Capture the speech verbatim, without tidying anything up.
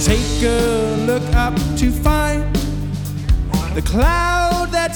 Take a look up to find the clouds